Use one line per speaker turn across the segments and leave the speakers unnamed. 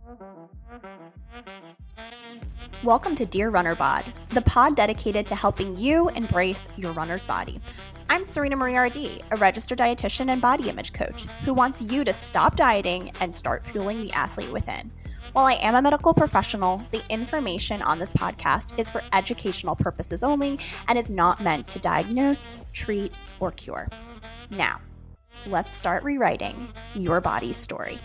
Welcome to Dear Runner Bod, the pod dedicated to helping you embrace your runner's body. I'm Serena Marie RD, a registered dietitian and body image coach who wants you to stop dieting and start fueling the athlete within. While I am a medical professional, the information on this podcast is for educational purposes only and is not meant to diagnose, treat, or cure. Now, let's start rewriting your body's story.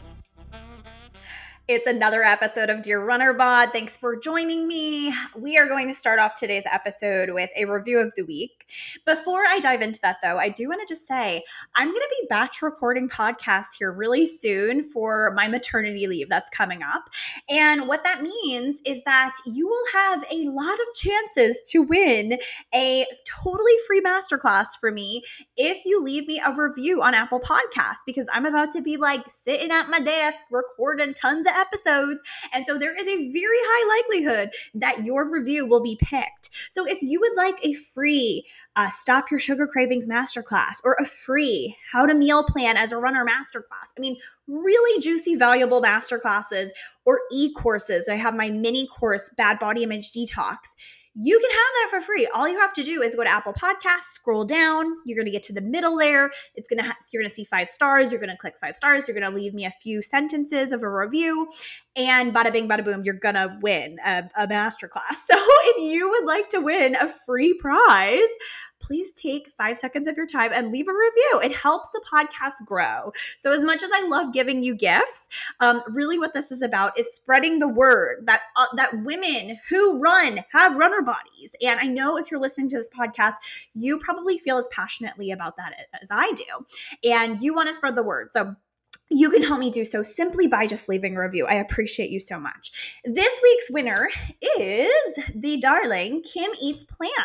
It's another episode of Dear Runner Bod. Thanks for joining me. We are going to start off today's episode with a review of the week. Before I dive into that, though, I do want to just say I'm going to be batch recording podcasts here really soon for my maternity leave that's coming up. And what that means is that you will have a lot of chances to win a totally free masterclass for me if you leave me a review on Apple Podcasts, because I'm about to be like sitting at my desk recording tons of episodes. And so there is a very high likelihood that your review will be picked. So if you would like a free Stop Your Sugar Cravings masterclass or a free How to Meal Plan as a Runner masterclass, I mean, really juicy, valuable masterclasses or e-courses. I have my mini course, Bad Body Image Detox. You can have that for free. All you have to do is go to Apple Podcasts, scroll down. You're going to get to the middle there. You're going to see 5 stars. You're going to click 5 stars. You're going to leave me a few sentences of a review, and bada bing, bada boom, you're going to win a masterclass. So if you would like to win a free prize, please take 5 seconds of your time and leave a review. It helps the podcast grow. So as much as I love giving you gifts, really what this is about is spreading the word that women who run have runner bodies. And I know if you're listening to this podcast, you probably feel as passionately about that as I do. And you want to spread the word. So you can help me do so simply by just leaving a review. I appreciate you so much. This week's winner is the darling Kim Eats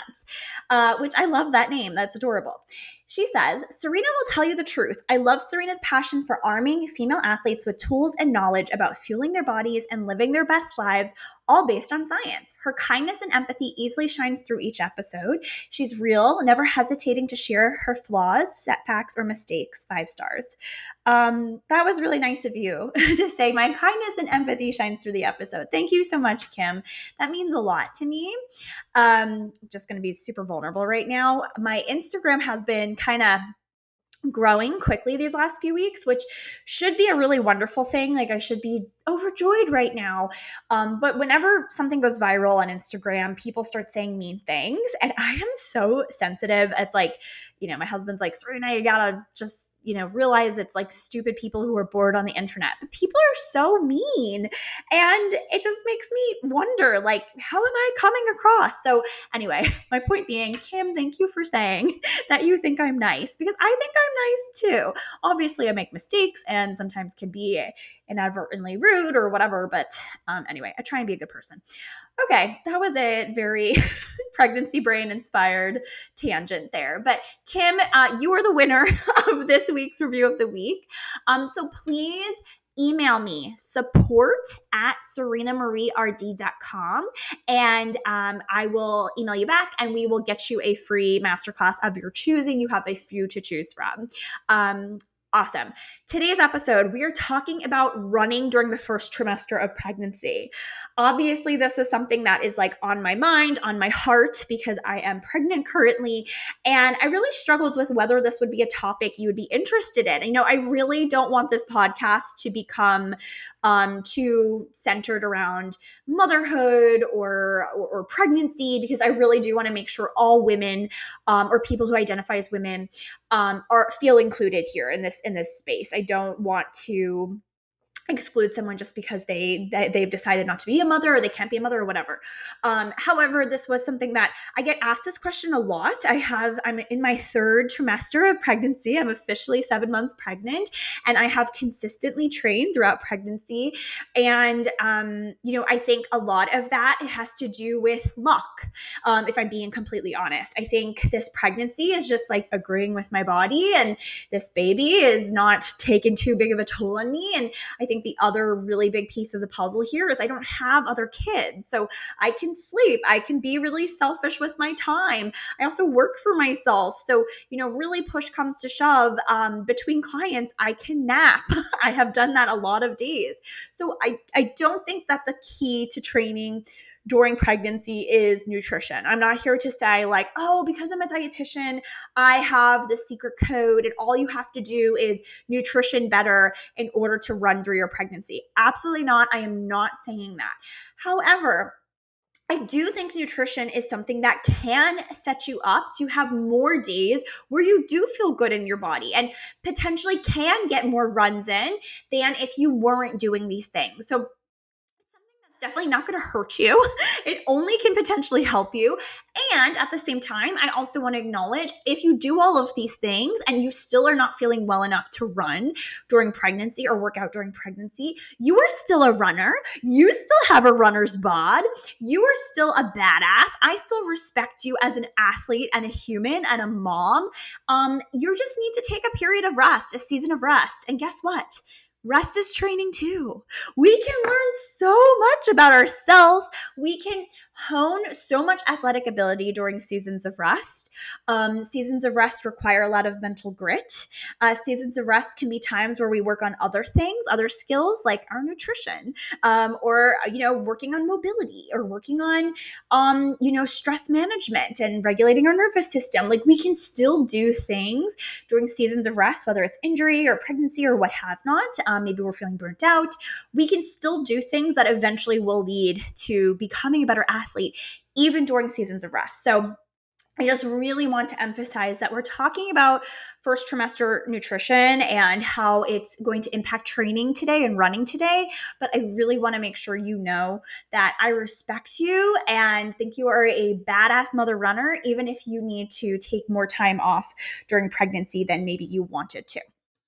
Plants, which I love that name. That's adorable. She says, Serena will tell you the truth. I love Serena's passion for arming female athletes with tools and knowledge about fueling their bodies and living their best lives, all based on science. Her kindness and empathy easily shines through each episode. She's real, never hesitating to share her flaws, setbacks, or mistakes. 5 stars. That was really nice of you to say my kindness and empathy shines through the episode. Thank you so much, Kim. That means a lot to me. Just going to be super vulnerable right now. My Instagram has been kind of growing quickly these last few weeks, which should be a really wonderful thing. Like I should be overjoyed right now. But whenever something goes viral on Instagram, people start saying mean things. And I am so sensitive. It's like, my husband's like, Serena, you gotta just, realize it's like stupid people who are bored on the internet. But people are so mean. And it just makes me wonder, like, how am I coming across? So anyway, my point being, Kim, thank you for saying that you think I'm nice, because I think I'm nice too. Obviously, I make mistakes and sometimes can be inadvertently rude or whatever. But anyway, I try and be a good person. Okay, that was a very pregnancy brain inspired tangent there. But Kim, you are the winner of this week's review of the week. So please email me support@serenamarierd.com and I will email you back and we will get you a free masterclass of your choosing. You have a few to choose from. Awesome. Today's episode, we are talking about running during the first trimester of pregnancy. Obviously, this is something that is like on my mind, on my heart, because I am pregnant currently. And I really struggled with whether this would be a topic you would be interested in. I really don't want this podcast to become too centered around motherhood or pregnancy, because I really do want to make sure all women or people who identify as women feel included here in this space. I don't want to exclude someone just because they've decided not to be a mother or they can't be a mother or whatever. However, this was something that I get asked this question a lot. I'm in my 3rd trimester of pregnancy. I'm officially 7 months pregnant, and I have consistently trained throughout pregnancy. And, I think a lot of that has to do with luck. If I'm being completely honest, I think this pregnancy is just like agreeing with my body, and this baby is not taking too big of a toll on me. And I think think the other really big piece of the puzzle here is I don't have other kids. So I can sleep. I can be really selfish with my time. I also work for myself. So, really push comes to shove, between clients, I can nap. I have done that a lot of days. So I don't think that the key to training during pregnancy is nutrition. I'm not here to say like, oh, because I'm a dietitian, I have the secret code and all you have to do is nutrition better in order to run through your pregnancy. Absolutely not. I am not saying that. However, I do think nutrition is something that can set you up to have more days where you do feel good in your body and potentially can get more runs in than if you weren't doing these things. So definitely not going to hurt you. It only can potentially help you. And at the same time, I also want to acknowledge if you do all of these things and you still are not feeling well enough to run during pregnancy or work out during pregnancy, you are still a runner. You still have a runner's bod. You are still a badass. I still respect you as an athlete and a human and a mom. You just need to take a period of rest, a season of rest. And guess what? Rest is training too. We can learn so much about ourselves. We can hone so much athletic ability during seasons of rest. Seasons of rest require a lot of mental grit. Seasons of rest can be times where we work on other things, other skills like our nutrition, or working on mobility, or working on stress management and regulating our nervous system. Like we can still do things during seasons of rest, whether it's injury or pregnancy or what have not. Maybe we're feeling burnt out. We can still do things that eventually will lead to becoming a better athlete, even during seasons of rest. So I just really want to emphasize that we're talking about first trimester nutrition and how it's going to impact training today and running today. But I really want to make sure you know that I respect you and think you are a badass mother runner, even if you need to take more time off during pregnancy than maybe you wanted to.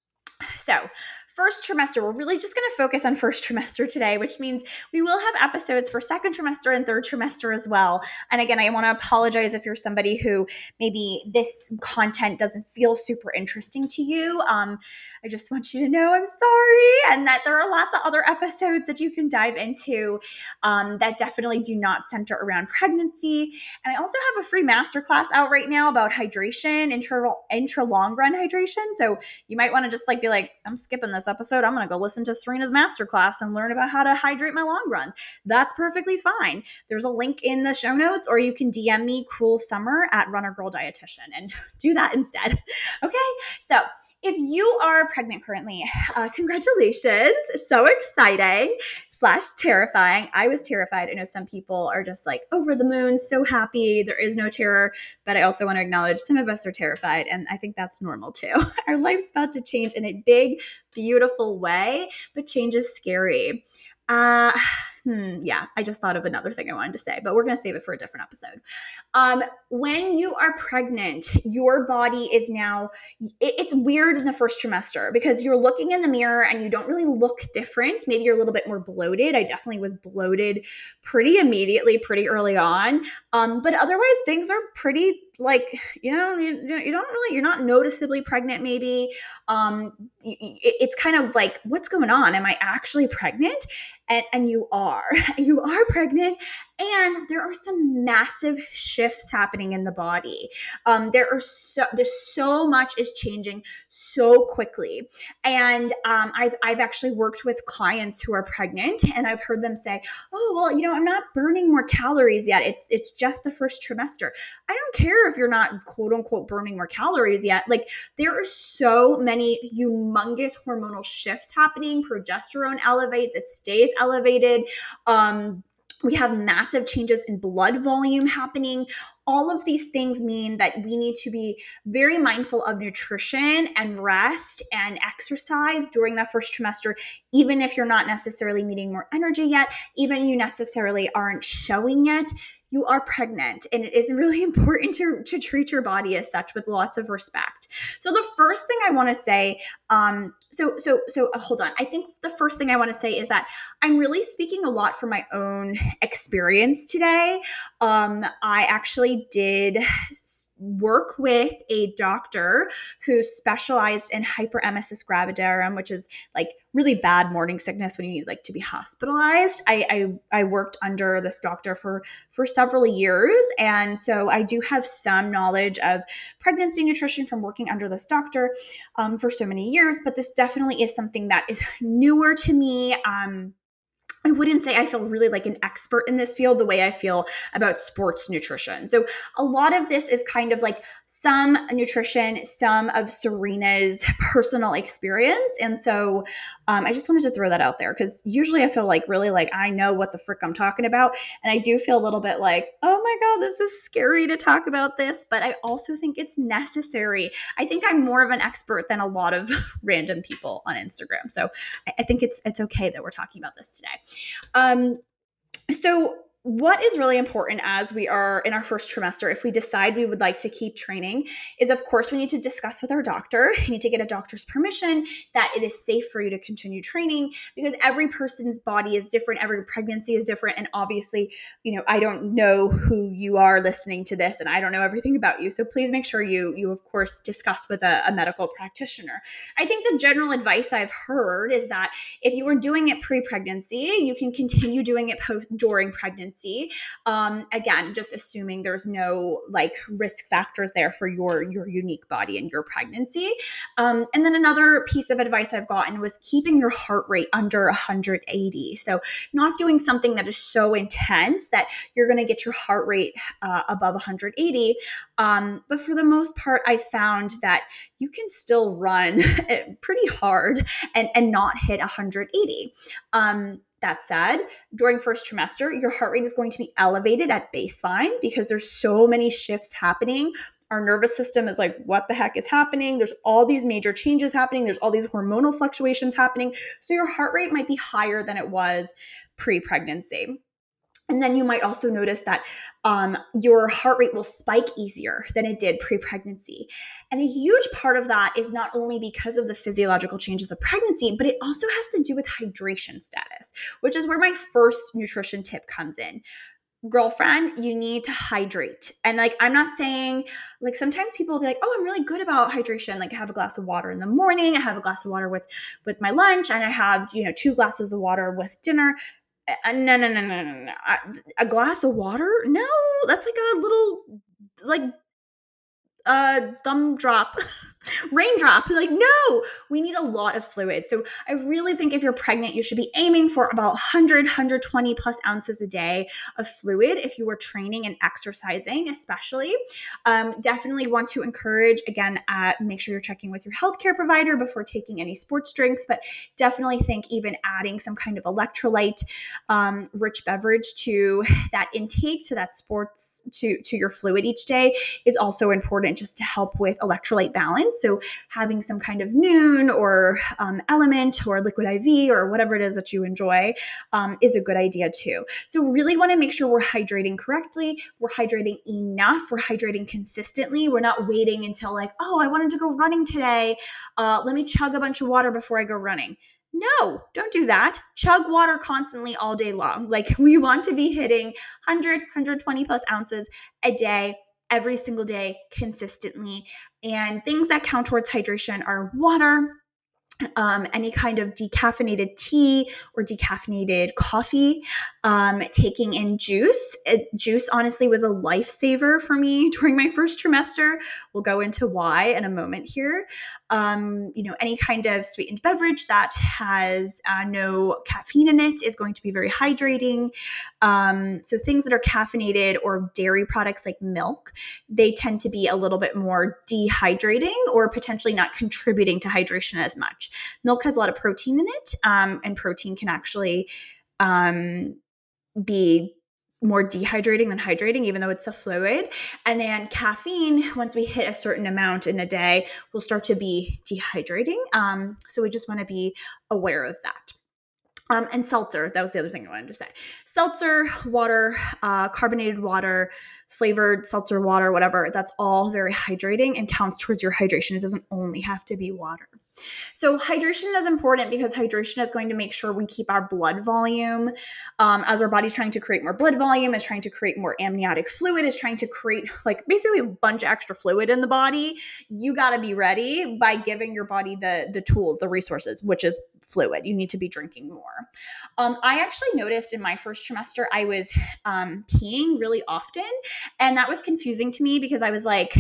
So, first trimester, we're really just going to focus on first trimester today, which means we will have episodes for second trimester and third trimester as well. And again, I want to apologize if you're somebody who maybe this content doesn't feel super interesting to you. I just want you to know I'm sorry, and that there are lots of other episodes that you can dive into that definitely do not center around pregnancy. And I also have a free masterclass out right now about hydration, intra long run hydration. So you might want to just be like, I'm skipping this episode. I'm going to go listen to Serena's masterclass and learn about how to hydrate my long runs. That's perfectly fine. There's a link in the show notes, or you can DM me Cruel Summer at Runner Girl Dietitian and do that instead. Okay. So if you are pregnant currently, congratulations. So exciting / terrifying. I was terrified. I know some people are just like over the moon, so happy. There is no terror, but I also want to acknowledge some of us are terrified, and I think that's normal too. Our life's about to change in a big, beautiful way, but change is scary. Yeah, I just thought of another thing I wanted to say, but we're going to save it for a different episode. When you are pregnant, your body is now, it's weird in the first trimester because you're looking in the mirror and you don't really look different. Maybe you're a little bit more bloated. I definitely was bloated pretty immediately, pretty early on. But otherwise things are pretty you're not noticeably pregnant maybe. It's kind of like, what's going on? Am I actually pregnant? And you are pregnant, and there are some massive shifts happening in the body. There's so much is changing so quickly. And I've actually worked with clients who are pregnant, and I've heard them say, oh, well, I'm not burning more calories yet. It's just the first trimester. I don't care if you're not quote unquote burning more calories yet. Like, there are so many humongous hormonal shifts happening. Progesterone elevates, it stays elevated. We have massive changes in blood volume happening. All of these things mean that we need to be very mindful of nutrition and rest and exercise during that first trimester, even if you're not necessarily needing more energy yet, even if you necessarily aren't showing yet. You are pregnant, and it is really important to treat your body as such with lots of respect. So the first thing I want to say, hold on. I think the first thing I want to say is that I'm really speaking a lot from my own experience today. I actually did work with a doctor who specialized in hyperemesis gravidarum, which is like really bad morning sickness when you need like to be hospitalized. I worked under this doctor for several years, and so I do have some knowledge of pregnancy nutrition from working under this doctor for so many years. But this definitely is something that is newer to me. I wouldn't say I feel really like an expert in this field the way I feel about sports nutrition. So a lot of this is kind of like some nutrition, some of Serena's personal experience. And so I just wanted to throw that out there because usually I feel like really like I know what the frick I'm talking about. And I do feel a little bit like, oh my God, this is scary to talk about this. But I also think it's necessary. I think I'm more of an expert than a lot of random people on Instagram. So I think it's okay that we're talking about this today. So what is really important as we are in our first trimester, if we decide we would like to keep training, is of course we need to discuss with our doctor. You need to get a doctor's permission that it is safe for you to continue training because every person's body is different. Every pregnancy is different. And obviously, I don't know who you are listening to this and I don't know everything about you. So please make sure you of course discuss with a medical practitioner. I think the general advice I've heard is that if you were doing it pre-pregnancy, you can continue doing it during pregnancy. Again, just assuming there's no like risk factors there for your unique body and your pregnancy. And then another piece of advice I've gotten was keeping your heart rate under 180. So not doing something that is so intense that you're going to get your heart rate above 180. But for the most part, I found that you can still run pretty hard and not hit 180. That said, during first trimester, your heart rate is going to be elevated at baseline because there's so many shifts happening. Our nervous system is like, what the heck is happening? There's all these major changes happening. There's all these hormonal fluctuations happening. So your heart rate might be higher than it was pre-pregnancy. And then you might also notice that your heart rate will spike easier than it did pre-pregnancy. And a huge part of that is not only because of the physiological changes of pregnancy, but it also has to do with hydration status, which is where my first nutrition tip comes in. Girlfriend, you need to hydrate. And like, I'm not saying like sometimes people will be like, oh, I'm really good about hydration. Like I have a glass of water in the morning. I have a glass of water with my lunch and I have, 2 glasses of water with dinner. No. A glass of water? No, that's like a little thumb drop, raindrop. Like, no, we need a lot of fluid. So I really think if you're pregnant, you should be aiming for about 100, 120 plus ounces a day of fluid if you were training and exercising, especially. Definitely want to encourage, again, make sure you're checking with your healthcare provider before taking any sports drinks, but definitely think even adding some kind of electrolyte rich beverage to that intake, to that sports, to your fluid each day is also important just to help with electrolyte balance. So having some kind of Noon or Element or Liquid IV or whatever it is that you enjoy is a good idea too. So really want to make sure we're hydrating correctly. We're hydrating enough. We're hydrating consistently. We're not waiting until like, oh, I wanted to go running today. Let me chug a bunch of water before I go running. No, don't do that. Chug water constantly all day long. Like we want to be hitting 100, 120 plus ounces a day, every single day, consistently. And things that count towards hydration are water, any kind of decaffeinated tea or decaffeinated coffee, taking in juice. Juice honestly was a lifesaver for me during my first trimester. We'll go into why in a moment here. Any kind of sweetened beverage that has no caffeine in it is going to be very hydrating. So things that are caffeinated or dairy products like milk, they tend to be a little bit more dehydrating or potentially not contributing to hydration as much. Milk has a lot of protein in it, and protein can actually be more dehydrating than hydrating, even though it's a fluid. And then caffeine, once we hit a certain amount in a day, will start to be dehydrating. So we just want to be aware of that. And seltzer, that was the other thing I wanted to say. Seltzer, water, carbonated water, flavored seltzer water, whatever, that's all very hydrating and counts towards your hydration. It doesn't only have to be water. So hydration is important because hydration is going to make sure we keep our blood volume. As our body's trying to create more blood volume, is trying to create more amniotic fluid, is trying to create like basically a bunch of extra fluid in the body. You got to be ready by giving your body the tools, the resources, which is fluid. You need to be drinking more. I actually noticed in my first trimester, I was peeing really often, and that was confusing to me because I was like,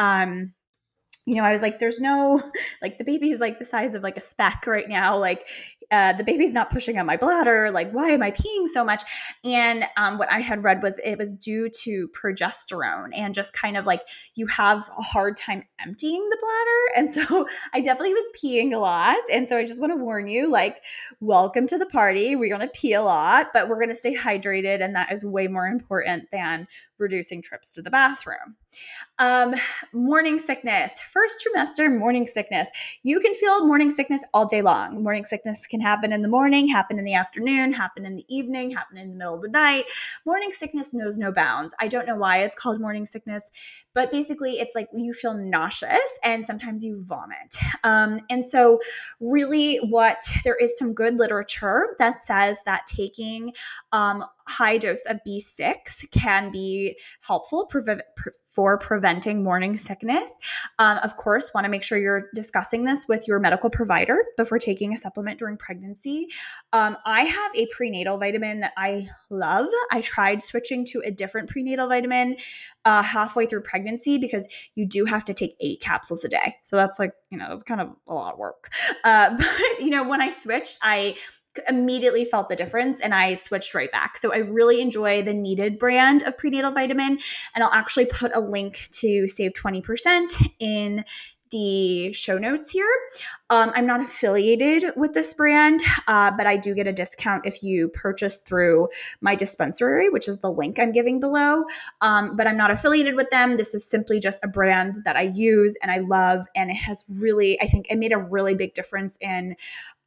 I was like, there's no, like the baby is like the size of like a speck right now. Like the baby's not pushing on my bladder. Like, why am I peeing so much? And what I had read was it was due to progesterone and just kind of like you have a hard time emptying the bladder. And so I definitely was peeing a lot. And so I just want to warn you, like, welcome to the party. We're going to pee a lot, but we're going to stay hydrated. And that is way more important than reducing trips to the bathroom. Morning sickness. First trimester, morning sickness. You can feel morning sickness all day long. Morning sickness can happen in the morning, happen in the afternoon, happen in the evening, happen in the middle of the night. Morning sickness knows no bounds. I don't know why it's called morning sickness, but basically it's like you feel nauseous and sometimes you vomit. And so really there is some good literature that says that taking high dose of B6 can be helpful for preventing morning sickness. Of course, want to make sure you're discussing this with your medical provider before taking a supplement during pregnancy. I have a prenatal vitamin that I love. I tried switching to a different prenatal vitamin halfway through pregnancy because you do have to take 8 capsules a day. So that's like, that's kind of a lot of work. But when I switched, I immediately felt the difference and I switched right back. So I really enjoy the Needed brand of prenatal vitamin, and I'll actually put a link to save 20% in the show notes here. I'm not affiliated with this brand, but I do get a discount if you purchase through my dispensary, which is the link I'm giving below. But I'm not affiliated with them. This is simply just a brand that I use and I love. And it has really, I think it made a really big difference in,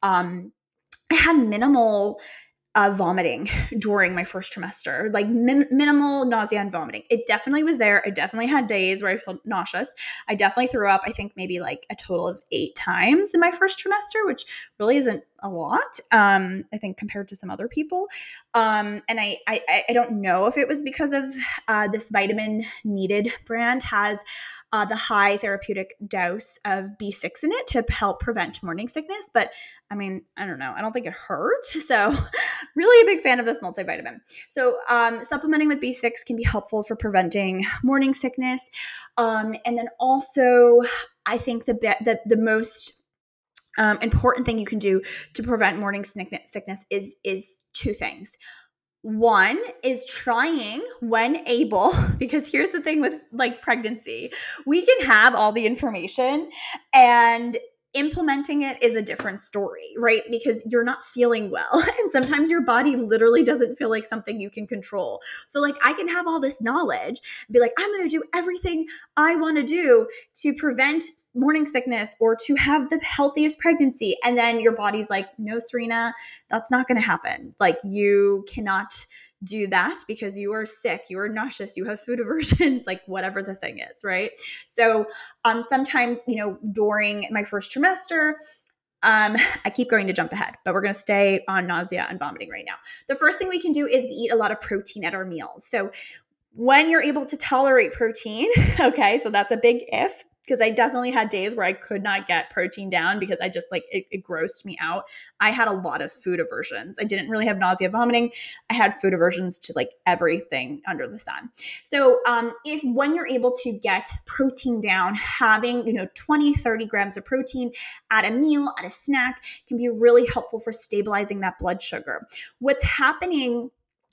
I had minimal vomiting during my first trimester, like minimal nausea and vomiting. It definitely was there. I definitely had days where I felt nauseous. I definitely threw up, I think maybe like a total of 8 times in my first trimester, which really isn't a lot, I think, compared to some other people. And I don't know if it was because of this vitamin Needed brand has the high therapeutic dose of B6 in it to help prevent morning sickness. But I mean, I don't know. I don't think it hurt. So really a big fan of this multivitamin. So supplementing with B6 can be helpful for preventing morning sickness. And then also, I think the most important thing you can do to prevent morning sickness is 2 things. One is trying when able, because here's the thing with like pregnancy, we can have all the information and implementing it is a different story, right? Because you're not feeling well. And sometimes your body literally doesn't feel like something you can control. So like I can have all this knowledge, be like, I'm going to do everything I want to do to prevent morning sickness or to have the healthiest pregnancy. And then your body's like, no, Serena, that's not going to happen. Like you cannot do that because you are sick, you are nauseous, you have food aversions, like whatever the thing is, right? So sometimes, during my first trimester, I keep going to jump ahead, but we're going to stay on nausea and vomiting right now. The first thing we can do is eat a lot of protein at our meals. So when you're able to tolerate protein, okay, so that's a big if, because I definitely had days where I could not get protein down because I just like, it grossed me out. I had a lot of food aversions. I didn't really have nausea, vomiting. I had food aversions to like everything under the sun. So when you're able to get protein down, having, 20, 30 grams of protein at a meal, at a snack can be really helpful for stabilizing that blood sugar. What's happening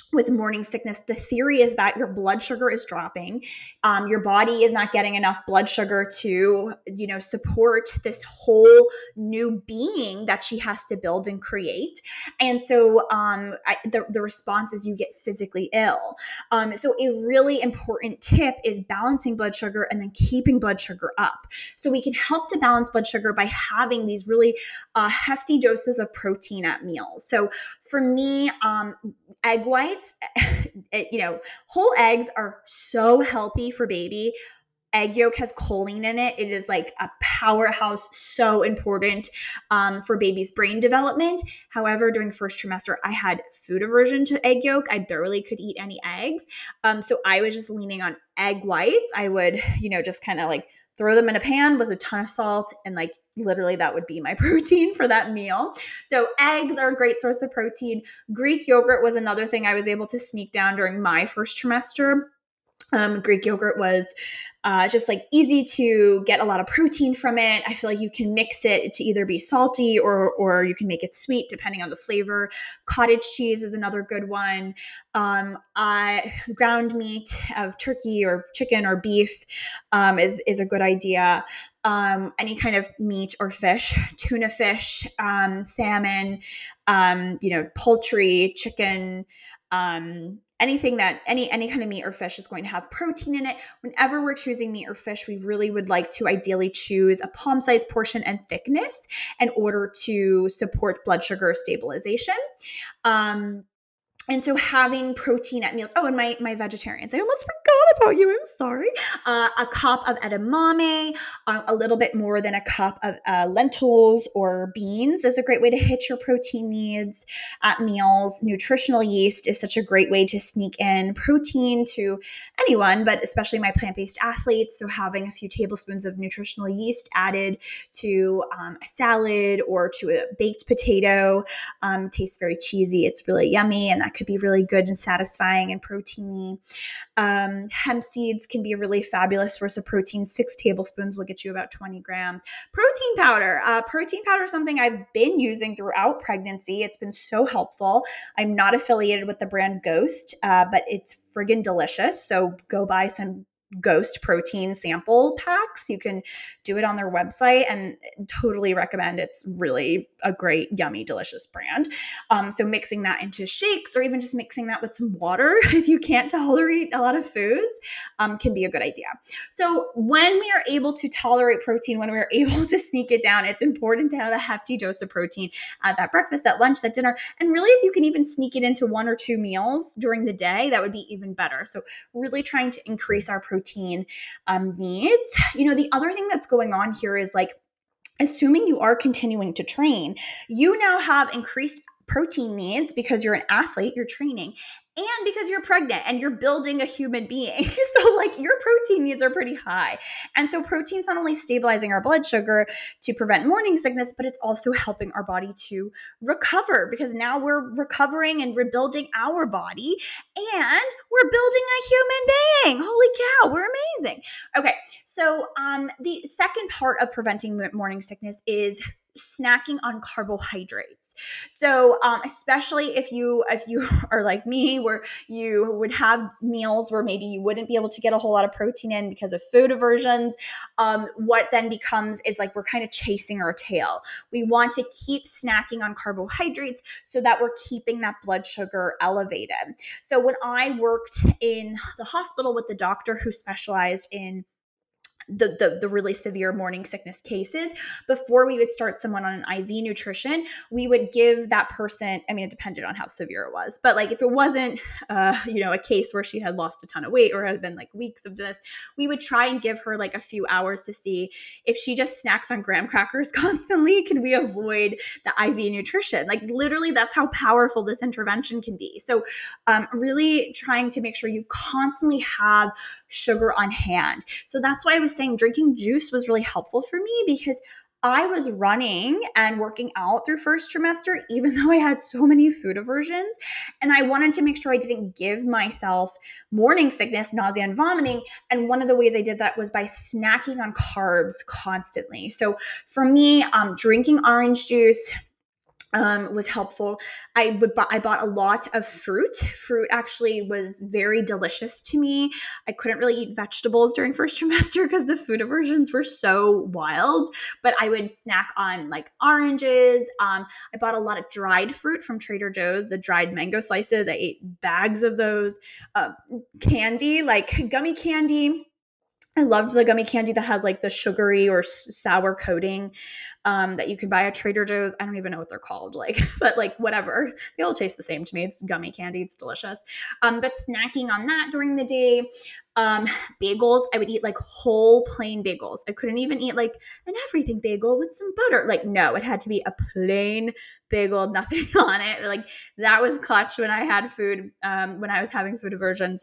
with morning sickness, the theory is that your blood sugar is dropping. Your body is not getting enough blood sugar to, support this whole new being that she has to build and create. And so the response is you get physically ill. So a really important tip is balancing blood sugar and then keeping blood sugar up. So we can help to balance blood sugar by having these really hefty doses of protein at meals. So for me, egg whites, whole eggs are so healthy for baby. Egg yolk has choline in it. It is like a powerhouse, so important for baby's brain development. However, during first trimester, I had food aversion to egg yolk. I barely could eat any eggs. So I was just leaning on egg whites. I would, just kind of like throw them in a pan with a ton of salt, and like literally that would be my protein for that meal. So eggs are a great source of protein. Greek yogurt was another thing I was able to sneak down during my first trimester. Greek yogurt was just like easy to get a lot of protein from it. I feel like you can mix it to either be salty or you can make it sweet depending on the flavor. Cottage cheese is another good one. Ground meat of turkey or chicken or beef is a good idea. Any kind of meat or fish, tuna fish, salmon, poultry, chicken, anything that any kind of meat or fish is going to have protein in it. Whenever we're choosing meat or fish, we really would like to ideally choose a palm-sized portion and thickness in order to support blood sugar stabilization. And so having protein at meals. Oh, and my vegetarians. I almost forgot about you. I'm sorry. A cup of edamame, a little bit more than a cup of lentils or beans is a great way to hit your protein needs at meals. Nutritional yeast is such a great way to sneak in protein to anyone, but especially my plant-based athletes. So having a few tablespoons of nutritional yeast added to a salad or to a baked potato tastes very cheesy. It's really yummy, and that could be really good and satisfying and proteiny. Hemp seeds can be a really fabulous source of protein. 6 tablespoons will get you about 20 grams. Protein powder. Protein powder is something I've been using throughout pregnancy. It's been so helpful. I'm not affiliated with the brand Ghost, but it's friggin' delicious. So go buy some Ghost protein sample packs. You can do it on their website and totally recommend. It's really a great, yummy, delicious brand. So mixing that into shakes or even just mixing that with some water if you can't tolerate a lot of foods can be a good idea. So when we are able to tolerate protein, when we're able to sneak it down, it's important to have a hefty dose of protein at that breakfast, that lunch, that dinner. And really, if you can even sneak it into 1 or 2 meals during the day, that would be even better. So really trying to increase our protein needs. The other thing that's going on here is like, assuming you are continuing to train, you now have increased protein needs because you're an athlete, you're training, and because you're pregnant and you're building a human being. So like your protein needs are pretty high. And so protein's not only stabilizing our blood sugar to prevent morning sickness, but it's also helping our body to recover, because now we're recovering and rebuilding our body and we're building a human being. Holy cow, we're amazing. Okay, so the second part of preventing morning sickness is snacking on carbohydrates. So especially if you are like me, where you would have meals where maybe you wouldn't be able to get a whole lot of protein in because of food aversions, what then becomes is like we're kind of chasing our tail. We want to keep snacking on carbohydrates so that we're keeping that blood sugar elevated. So when I worked in the hospital with the doctor who specialized in the really severe morning sickness cases, before we would start someone on an IV nutrition, we would give that person, I mean, it depended on how severe it was, but like if it wasn't, a case where she had lost a ton of weight or had been like weeks of this, we would try and give her like a few hours to see if she just snacks on graham crackers constantly, can we avoid the IV nutrition? Like literally that's how powerful this intervention can be. So really trying to make sure you constantly have sugar on hand. So that's why I was saying drinking juice was really helpful for me, because I was running and working out through first trimester, even though I had so many food aversions. And I wanted to make sure I didn't give myself morning sickness, nausea, and vomiting. And one of the ways I did that was by snacking on carbs constantly. So for me, drinking orange juice, was helpful. I bought a lot of fruit. Fruit actually was very delicious to me. I couldn't really eat vegetables during first trimester because the food aversions were so wild, but I would snack on like oranges. I bought a lot of dried fruit from Trader Joe's, the dried mango slices. I ate bags of those. Candy, like gummy candy. I loved the gummy candy that has like the sugary or sour coating that you can buy at Trader Joe's. I don't even know what they're called, like, but like whatever. They all taste the same to me. It's gummy candy. It's delicious. But snacking on that during the day. Bagels, I would eat like whole plain bagels. I couldn't even eat like an everything bagel with some butter. Like, no, it had to be a plain bagel, nothing on it. Like that was clutch when I had food, when I was having food aversions.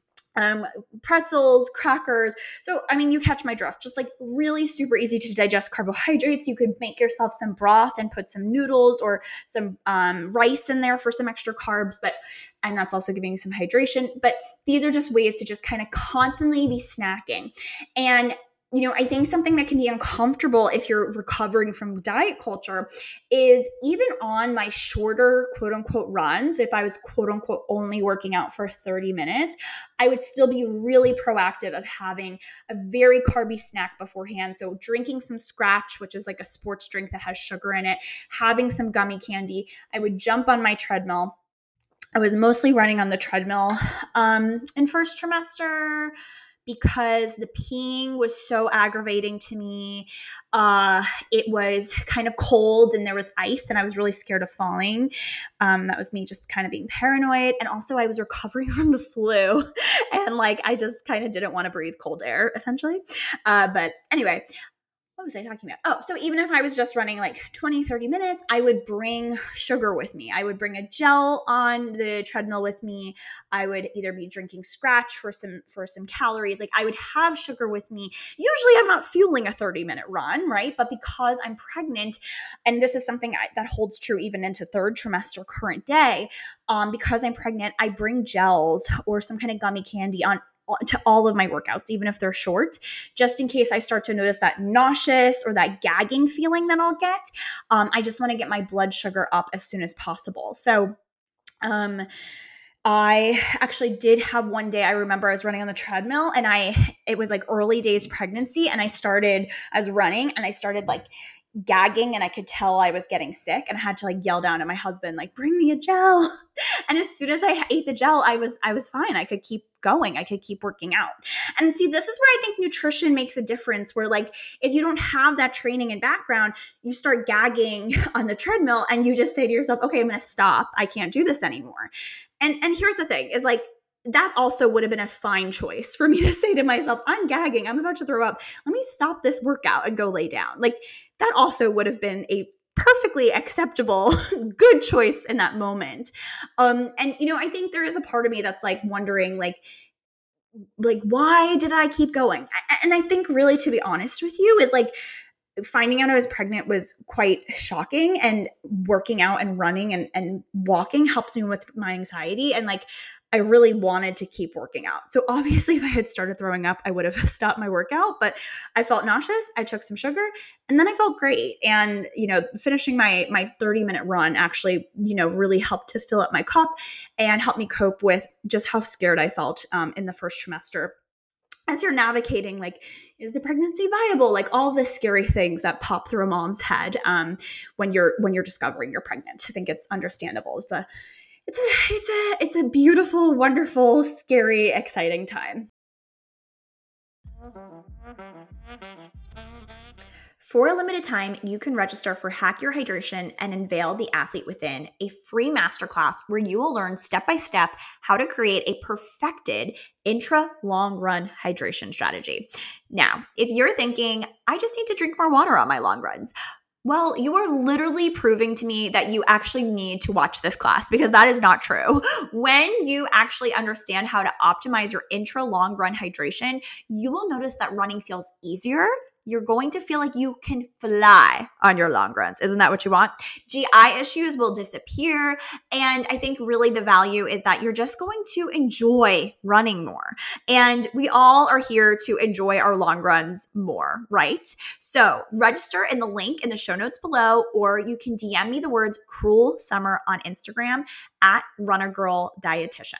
Pretzels, crackers. So, I mean, you catch my drift. Just like really super easy to digest carbohydrates. You could make yourself some broth and put some noodles or some rice in there for some extra carbs, and that's also giving you some hydration. But these are just ways to just kind of constantly be snacking. And I think something that can be uncomfortable if you're recovering from diet culture is even on my shorter quote unquote runs, if I was quote unquote only working out for 30 minutes, I would still be really proactive of having a very carby snack beforehand. So drinking some Scratch, which is like a sports drink that has sugar in it, having some gummy candy. I would jump on my treadmill. I was mostly running on the treadmill in first trimester because the peeing was so aggravating to me. It was kind of cold and there was ice and I was really scared of falling. That was me just kind of being paranoid. And also I was recovering from the flu and like I just kind of didn't want to breathe cold air essentially. But anyway, what was I talking about? Oh, so even if I was just running like 20, 30 minutes, I would bring sugar with me. I would bring a gel on the treadmill with me. I would either be drinking Scratch for some calories. Like I would have sugar with me. Usually I'm not fueling a 30-minute run, right? But because I'm pregnant, and this is something that holds true even into third trimester current day, because I'm pregnant, I bring gels or some kind of gummy candy on to all of my workouts, even if they're short, just in case I start to notice that nauseous or that gagging feeling that I'll get. I just want to get my blood sugar up as soon as possible. So, I actually did have one day, I remember I was running on the treadmill and it was like early days pregnancy and I was running and I started like gagging and I could tell I was getting sick and I had to like yell down at my husband, like, bring me a gel. And as soon as I ate the gel, I was fine. I could keep going. I could keep working out. And see, this is where I think nutrition makes a difference where like, if you don't have that training and background, you start gagging on the treadmill and you just say to yourself, okay, I'm going to stop. I can't do this anymore. And here's the thing is like, that also would have been a fine choice for me to say to myself, I'm gagging. I'm about to throw up. Let me stop this workout and go lay down. Like that also would have been a perfectly acceptable, good choice in that moment. And, I think there is a part of me that's like wondering like, why did I keep going? And I think really, to be honest with you, is like finding out I was pregnant was quite shocking, and working out and running and walking helps me with my anxiety. And like, I really wanted to keep working out. So obviously if I had started throwing up, I would have stopped my workout, but I felt nauseous. I took some sugar and then I felt great. And, finishing my 30-minute run actually, really helped to fill up my cup and help me cope with just how scared I felt in the first trimester. As you're navigating, like, is the pregnancy viable? Like all the scary things that pop through a mom's head when you're discovering you're pregnant. I think it's understandable. It's a beautiful, wonderful, scary, exciting time. For a limited time, you can register for Hack Your Hydration and Unveil the Athlete Within, a free masterclass where you will learn step-by-step how to create a perfected intra-long run hydration strategy. Now, if you're thinking, I just need to drink more water on my long runs, well, you are literally proving to me that you actually need to watch this class, because that is not true. When you actually understand how to optimize your intra long run hydration, you will notice that running feels easier, you're going to feel like you can fly on your long runs. Isn't that what you want? GI issues will disappear. And I think really the value is that you're just going to enjoy running more. And we all are here to enjoy our long runs more, right? So register in the link in the show notes below, or you can DM me the words Cruel Summer on Instagram at Runner Girl Dietitian.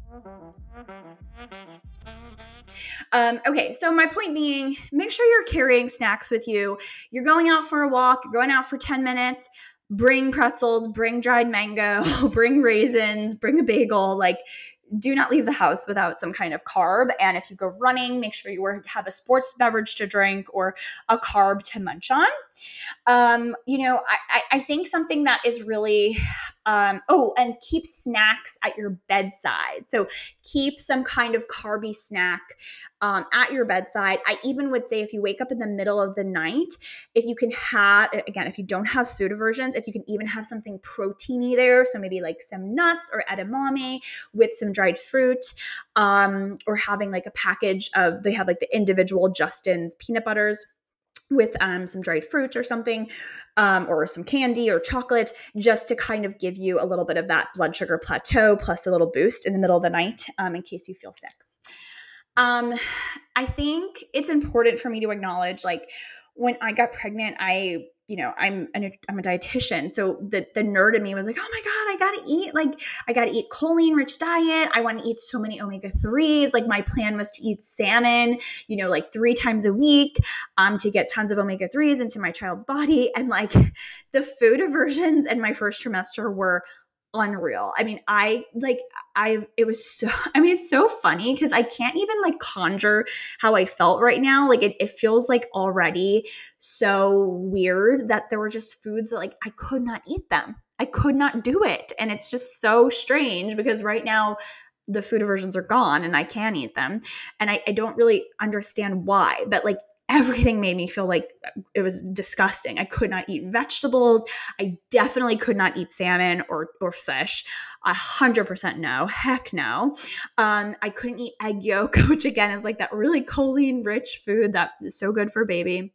Okay, so my point being, make sure you're carrying snacks with you. You're going out for a walk, you're going out for 10 minutes, bring pretzels, bring dried mango, bring raisins, bring a bagel. Like, do not leave the house without some kind of carb. And if you go running, make sure you have a sports beverage to drink or a carb to munch on. I think something that is really, and keep snacks at your bedside. So keep some kind of carby snack at your bedside. I even would say if you wake up in the middle of the night, if you can have, again, if you don't have food aversions, if you can even have something proteiny there, so maybe like some nuts or edamame with some dried fruit, or having like a package of, they have like the individual Justin's peanut butters with some dried fruit or something, or some candy or chocolate, just to kind of give you a little bit of that blood sugar plateau plus a little boost in the middle of the night, in case you feel sick. I think it's important for me to acknowledge, like, when I got pregnant, I'm a dietitian. So the nerd in me was like, oh my God, I gotta eat choline rich diet. I want to eat so many omega-3s. Like, my plan was to eat salmon, like 3 times a week, to get tons of omega-3s into my child's body. And like, the food aversions in my first trimester were unreal. I mean, it's so funny because I can't even like conjure how I felt right now. Like, it feels like already so weird that there were just foods that like I could not eat them. I could not do it. And it's just so strange because right now the food aversions are gone and I can eat them. And I don't really understand why, but like, everything made me feel like it was disgusting. I could not eat vegetables. I definitely could not eat salmon or fish. 100% no. Heck no. I couldn't eat egg yolk, which again is like that really choline rich food that is so good for baby.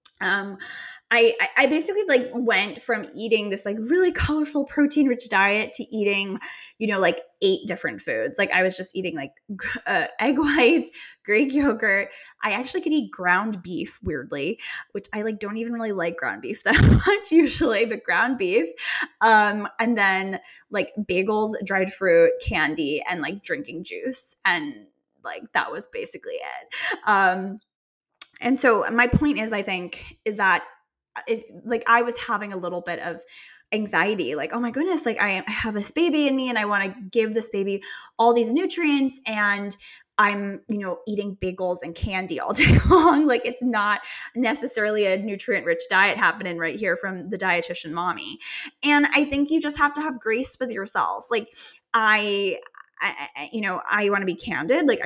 I basically like went from eating this like really colorful protein rich diet to eating, like 8 different foods. Like, I was just eating like egg whites, Greek yogurt. I actually could eat ground beef, weirdly, which I like don't even really like ground beef that much usually, but ground beef. And then like bagels, dried fruit, candy, and like drinking juice. And like, that was basically it. And so my point is, I think, is that I was having a little bit of anxiety, like, oh my goodness, like I have this baby in me and I want to give this baby all these nutrients, and I'm, eating bagels and candy all day long. Like, it's not necessarily a nutrient rich diet happening right here from the dietitian mommy. And I think you just have to have grace with yourself. Like, I want to be candid. Like, I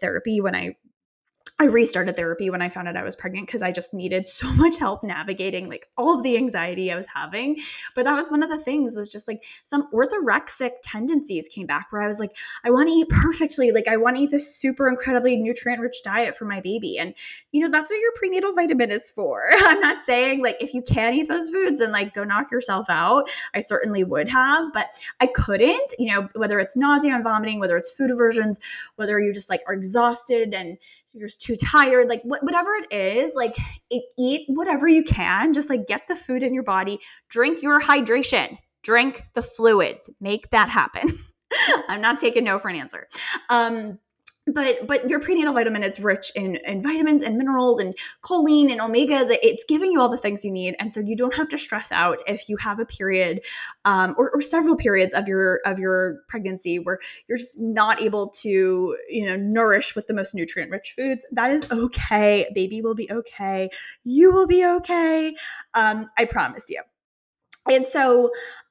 restarted therapy when I found out I was pregnant because I just needed so much help navigating like all of the anxiety I was having. But that was one of the things, was just like some orthorexic tendencies came back where I was like, I want to eat perfectly. Like, I want to eat this super incredibly nutrient rich diet for my baby. And, that's what your prenatal vitamin is for. I'm not saying like, if you can't eat those foods, then like go knock yourself out. I certainly would have, but I couldn't, whether it's nausea and vomiting, whether it's food aversions, whether you just like are exhausted and you're just too tired, like whatever it is, like eat whatever you can, just like get the food in your body, drink your hydration, drink the fluids, make that happen. I'm not taking no for an answer. But your prenatal vitamin is rich in vitamins and minerals and choline and omegas. It's giving you all the things you need. And so you don't have to stress out if you have a period or several periods of your pregnancy where you're just not able to, nourish with the most nutrient rich foods. That is okay. Baby will be okay. You will be okay. I promise you. And so,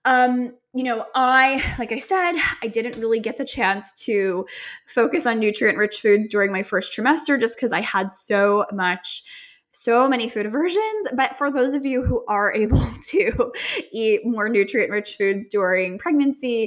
like I said, I didn't really get the chance to focus on nutrient-rich foods during my first trimester just because I had so many food aversions. But for those of you who are able to eat more nutrient-rich foods during pregnancy,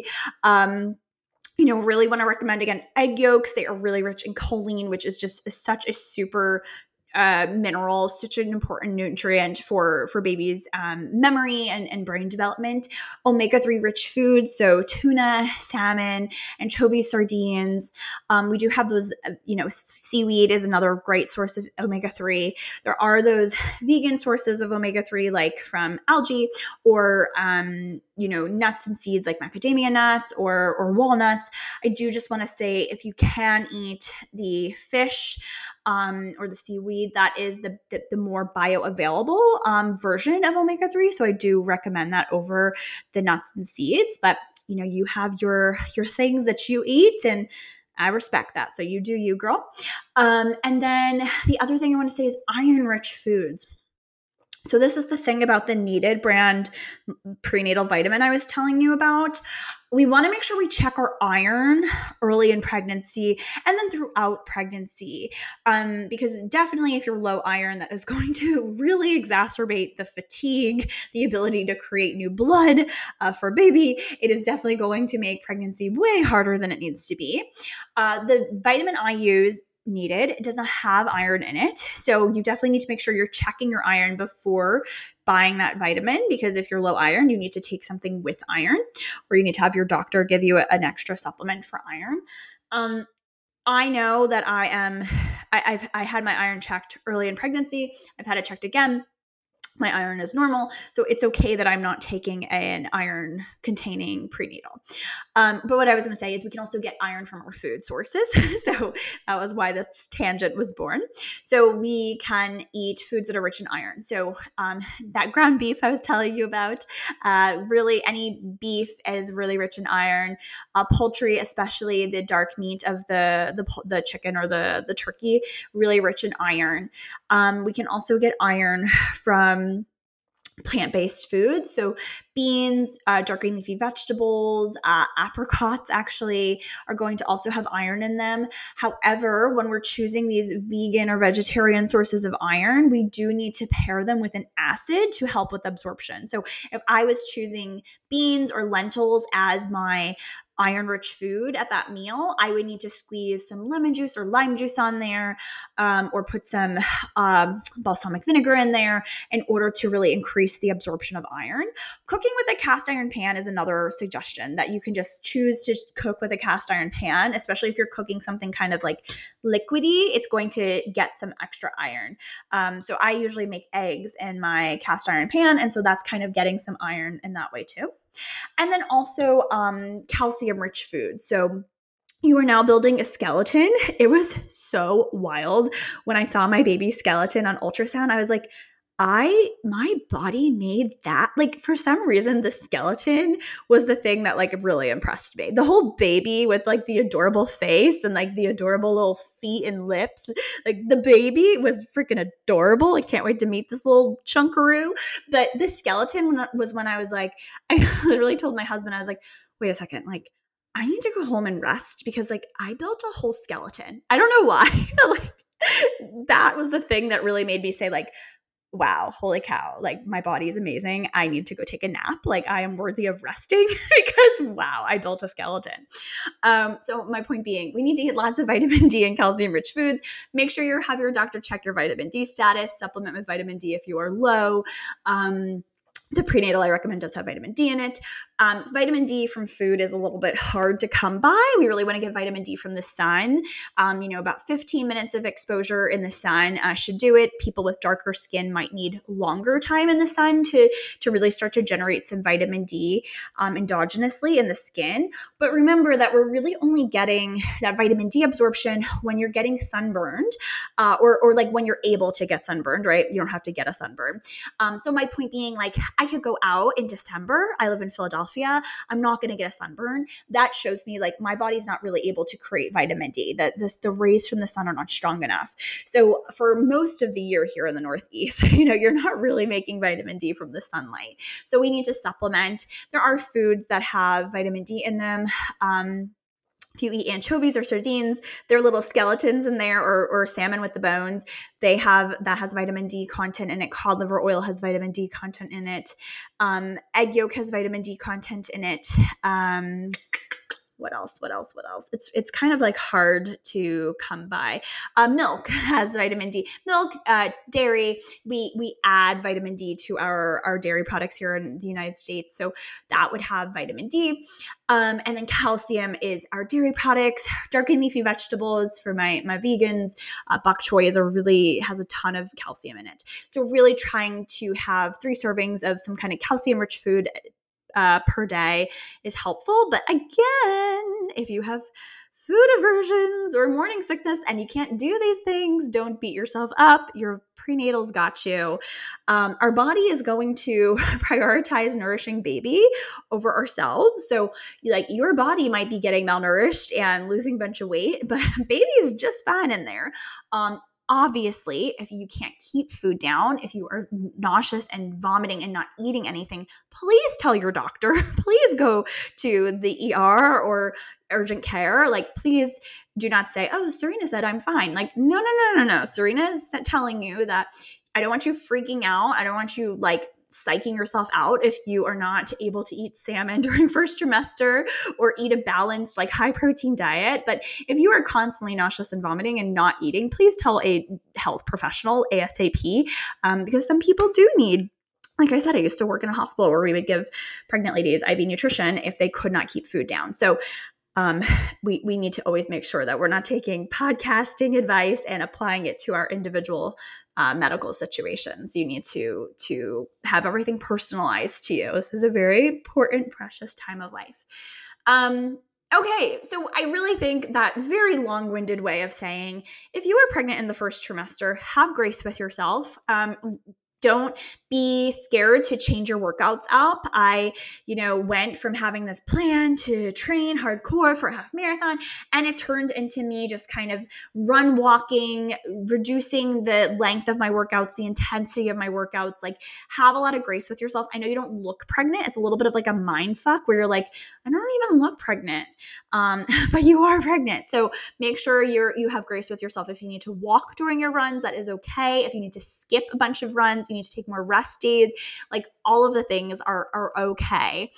really want to recommend, again, egg yolks. They are really rich in choline, which is just such a super mineral, such an important nutrient for babies' memory and brain development. Omega-3 rich foods, so tuna, salmon, anchovies, sardines. We do have those, seaweed is another great source of omega-3. There are those vegan sources of omega-3 like from algae or, nuts and seeds like macadamia nuts or walnuts. I do just want to say if you can eat the fish or the seaweed, that is the more bioavailable version of omega-3. So I do recommend that over the nuts and seeds. But, you have your things that you eat, and I respect that. So you do you, girl. And then the other thing I want to say is iron-rich foods. So this is the thing about the Needed brand prenatal vitamin I was telling you about. We want to make sure we check our iron early in pregnancy and then throughout pregnancy, because definitely if you're low iron, that is going to really exacerbate the fatigue, the ability to create new blood for baby. It is definitely going to make pregnancy way harder than it needs to be. The vitamin I use, Needed, it does not have iron in it. So you definitely need to make sure you're checking your iron before buying that vitamin, because if you're low iron, you need to take something with iron, or you need to have your doctor give you an extra supplement for iron. I know that I had my iron checked early in pregnancy. I've had it checked again. My iron is normal, so it's okay that I'm not taking an iron-containing prenatal. But what I was going to say is we can also get iron from our food sources. So that was why this tangent was born. So we can eat foods that are rich in iron. So that ground beef I was telling you about, really any beef is really rich in iron. Poultry, especially the dark meat of the chicken or the turkey, really rich in iron. We can also get iron from plant-based foods. So beans, dark green leafy vegetables, apricots actually are going to also have iron in them. However, when we're choosing these vegan or vegetarian sources of iron, we do need to pair them with an acid to help with absorption. So if I was choosing beans or lentils as my iron-rich food at that meal, I would need to squeeze some lemon juice or lime juice on there, or put some balsamic vinegar in there in order to really increase the absorption of iron. Cooking with a cast iron pan is another suggestion, that you can just choose to cook with a cast iron pan, especially if you're cooking something kind of like liquidy. It's going to get some extra iron. So I usually make eggs in my cast iron pan, and so that's kind of getting some iron in that way too. And then also calcium-rich foods. So you are now building a skeleton. It was so wild. When I saw my baby's skeleton on ultrasound, I was like, my body made that. Like, for some reason, the skeleton was the thing that like really impressed me. The whole baby with like the adorable face and like the adorable little feet and lips. Like, the baby was freaking adorable. I can't wait to meet this little chunkaroo. But the skeleton was when I was like, I literally told my husband, I was like, wait a second, like, I need to go home and rest, because like I built a whole skeleton. I don't know why, but like that was the thing that really made me say like, wow, holy cow, like my body is amazing. I need to go take a nap. Like, I am worthy of resting because wow, I built a skeleton. So my point being, we need to eat lots of vitamin D and calcium rich foods. Make sure you have your doctor check your vitamin D status, supplement with vitamin D if you are low. The prenatal I recommend does have vitamin D in it. Vitamin D from food is a little bit hard to come by. We really want to get vitamin D from the sun. About 15 minutes of exposure in the sun should do it. People with darker skin might need longer time in the sun to really start to generate some vitamin D endogenously in the skin. But remember that we're really only getting that vitamin D absorption when you're getting sunburned, or like when you're able to get sunburned, right? You don't have to get a sunburn. So my point being, like, I could go out in December. I live in Philadelphia. I'm not going to get a sunburn. That shows me like my body's not really able to create vitamin D. The rays from the sun are not strong enough. So for most of the year here in the Northeast, you're not really making vitamin D from the sunlight. So we need to supplement. There are foods that have vitamin D in them. If you eat anchovies or sardines, there are little skeletons in there, or salmon with the bones. That has vitamin D content in it. Cod liver oil has vitamin D content in it. Egg yolk has vitamin D content in it. What else? It's kind of like hard to come by. Milk has vitamin D. Milk, dairy. We add vitamin D to our dairy products here in the United States, so that would have vitamin D. And then calcium is our dairy products, dark and leafy vegetables for my vegans. Bok choy has a ton of calcium in it. So really trying to have 3 servings of some kind of calcium-rich food per day is helpful. But again, if you have food aversions or morning sickness and you can't do these things, don't beat yourself up. Your prenatals got you. Our body is going to prioritize nourishing baby over ourselves. So like your body might be getting malnourished and losing a bunch of weight, but baby's just fine in there. Obviously, if you can't keep food down, if you are nauseous and vomiting and not eating anything, please tell your doctor. Please go to the ER or urgent care. Like, please do not say, oh, Serena said I'm fine. Like, no. Serena is telling you that I don't want you freaking out. I don't want you like psyching yourself out if you are not able to eat salmon during first trimester or eat a balanced, like high protein diet. But if you are constantly nauseous and vomiting and not eating, please tell a health professional ASAP, because some people do need, like I said, I used to work in a hospital where we would give pregnant ladies IV nutrition if they could not keep food down. So we need to always make sure that we're not taking podcasting advice and applying it to our individual medical situations. You need to have everything personalized to you. This is a very important, precious time of life. Okay, so I really think that very long-winded way of saying, if you are pregnant in the first trimester, have grace with yourself. Don't be scared to change your workouts up. I, went from having this plan to train hardcore for a half marathon, and it turned into me just kind of walking, reducing the length of my workouts, the intensity of my workouts. Like, have a lot of grace with yourself. I know you don't look pregnant. It's a little bit of like a mind fuck where you're like, I don't even look pregnant, but you are pregnant. So make sure you have grace with yourself. If you need to walk during your runs, that is okay. If you need to skip a bunch of runs, you need to take more rest days. Like, all of the things are okay.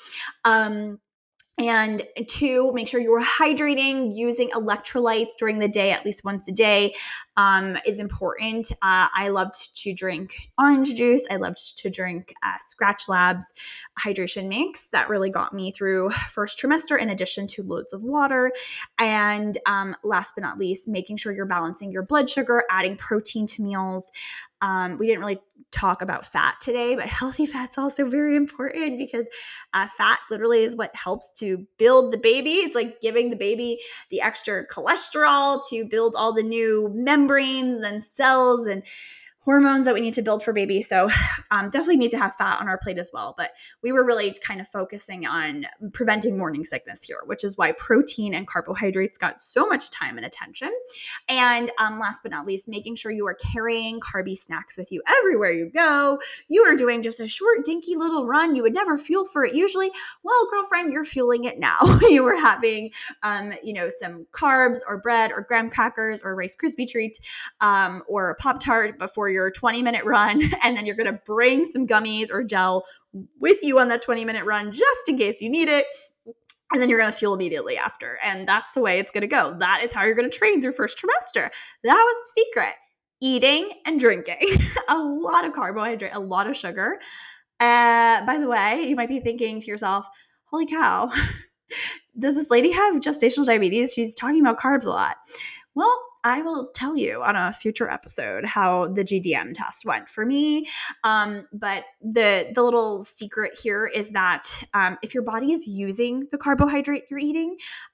And 2, make sure you're hydrating. Using electrolytes during the day, at least once a day, is important. I loved to drink orange juice. I loved to drink Scratch Labs hydration mix. That really got me through first trimester, in addition to loads of water. And last but not least, making sure you're balancing your blood sugar, adding protein to meals. We didn't really talk about fat today, but healthy fat's also very important, because fat literally is what helps to build the baby. It's like giving the baby the extra cholesterol to build all the new membranes and cells and hormones that we need to build for baby. So definitely need to have fat on our plate as well. But we were really kind of focusing on preventing morning sickness here, which is why protein and carbohydrates got so much time and attention. And last but not least, making sure you are carrying carby snacks with you everywhere you go. You are doing just a short, dinky little run. You would never fuel for it usually. Well, girlfriend, you're fueling it now. You are having, some carbs or bread or graham crackers or Rice Krispie treat or a Pop-Tart before your 20-minute run, and then you're going to bring some gummies or gel with you on that 20-minute run just in case you need it, and then you're going to fuel immediately after. And that's the way it's going to go. That is how you're going to train through first trimester. That was the secret. Eating and drinking. A lot of carbohydrate, a lot of sugar. By the way, you might be thinking to yourself, holy cow, does this lady have gestational diabetes? She's talking about carbs a lot. Well, I will tell you on a future episode how the GDM test went for me. But the little secret here is that if your body is using the carbohydrate you're eating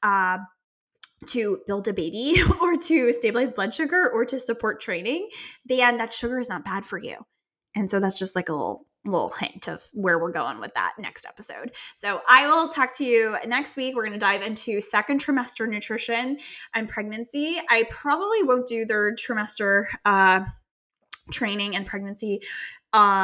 to build a baby or to stabilize blood sugar or to support training, then that sugar is not bad for you. And so that's just like a little hint of where we're going with that next episode. So I will talk to you next week. We're going to dive into second trimester nutrition and pregnancy. I probably won't do third trimester training and pregnancy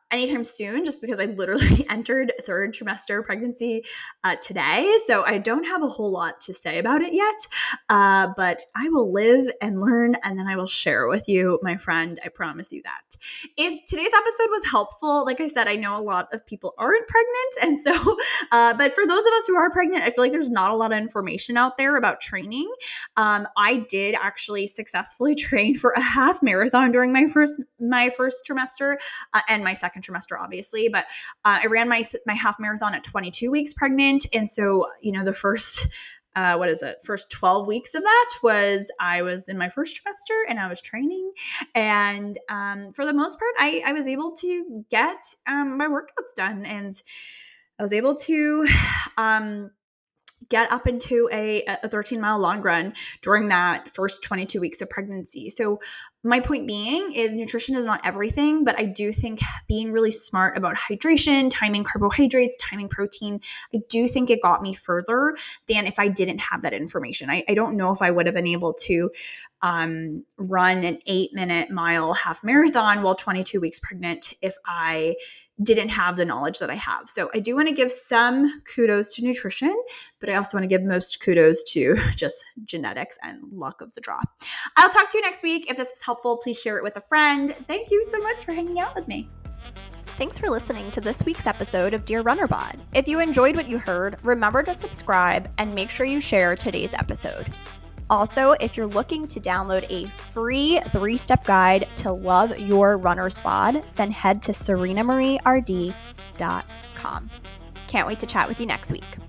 anytime soon, just because I literally entered third trimester pregnancy today. So I don't have a whole lot to say about it yet, but I will live and learn, and then I will share with you, my friend. I promise you that. If today's episode was helpful, like I said, I know a lot of people aren't pregnant. And so, but for those of us who are pregnant, I feel like there's not a lot of information out there about training. I did actually successfully train for a half marathon during my first trimester and my second trimester, obviously. But I ran my half marathon at 22 weeks pregnant. And so, the first 12 weeks of that I was in my first trimester and I was training. And for the most part, I was able to get my workouts done, and I was able to get up into a 13-mile long run during that first 22 weeks of pregnancy. So my point being is nutrition is not everything, but I do think being really smart about hydration, timing carbohydrates, timing protein, I do think it got me further than if I didn't have that information. I don't know if I would have been able to run an 8-minute mile half marathon while 22 weeks pregnant if I didn't have the knowledge that I have. So I do want to give some kudos to nutrition, but I also want to give most kudos to just genetics and luck of the draw. I'll talk to you next week. If this was helpful, please share it with a friend. Thank you so much for hanging out with me. Thanks for listening to this week's episode of Dear Runner Bod. If you enjoyed what you heard, remember to subscribe and make sure you share today's episode. Also, if you're looking to download a free 3-step guide to love your runner's bod, then head to serenamarieRD.com. Can't wait to chat with you next week.